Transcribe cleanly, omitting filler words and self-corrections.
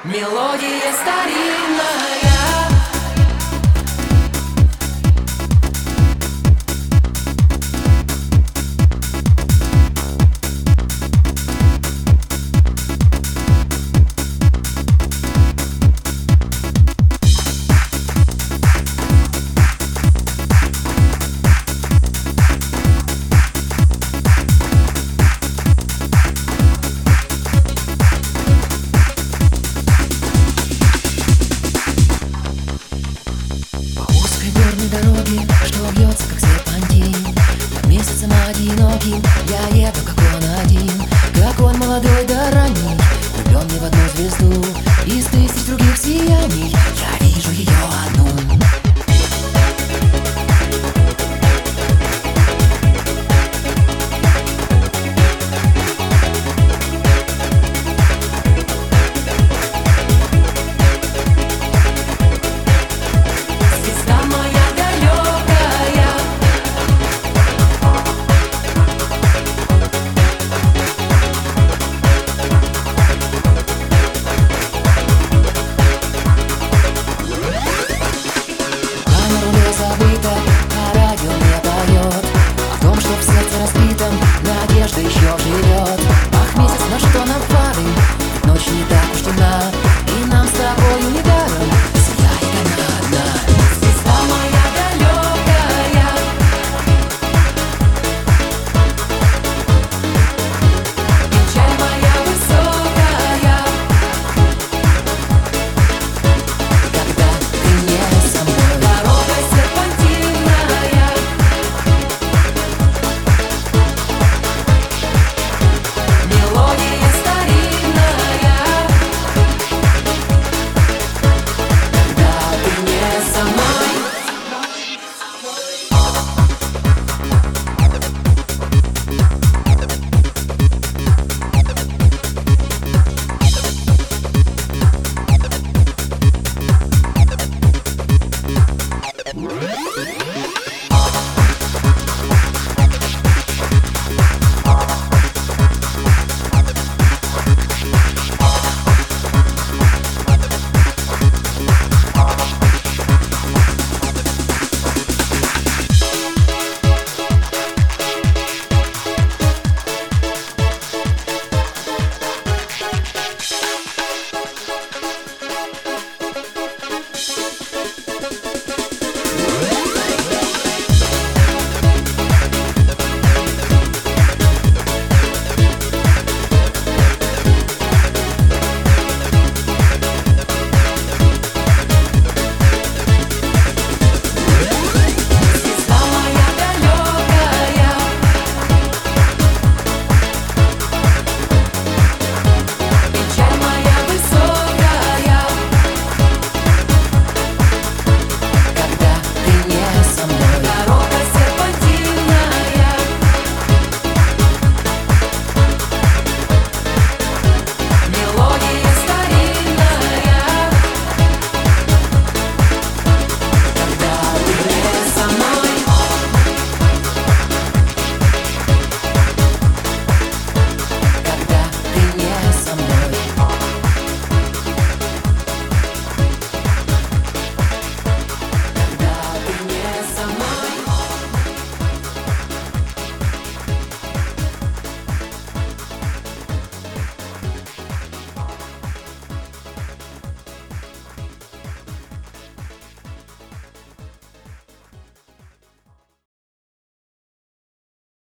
Мелодия старинная. Дороги, что бьется, как серпантин. Над месяцем одиноким я еду, как он один. Как он молодой да ранний, влюбленный в одну звезду. Из тысяч других сияний я вижу ее одну. Надежда еще живет. Ах, месяц, на что нам фары? Ночь не так уж темна.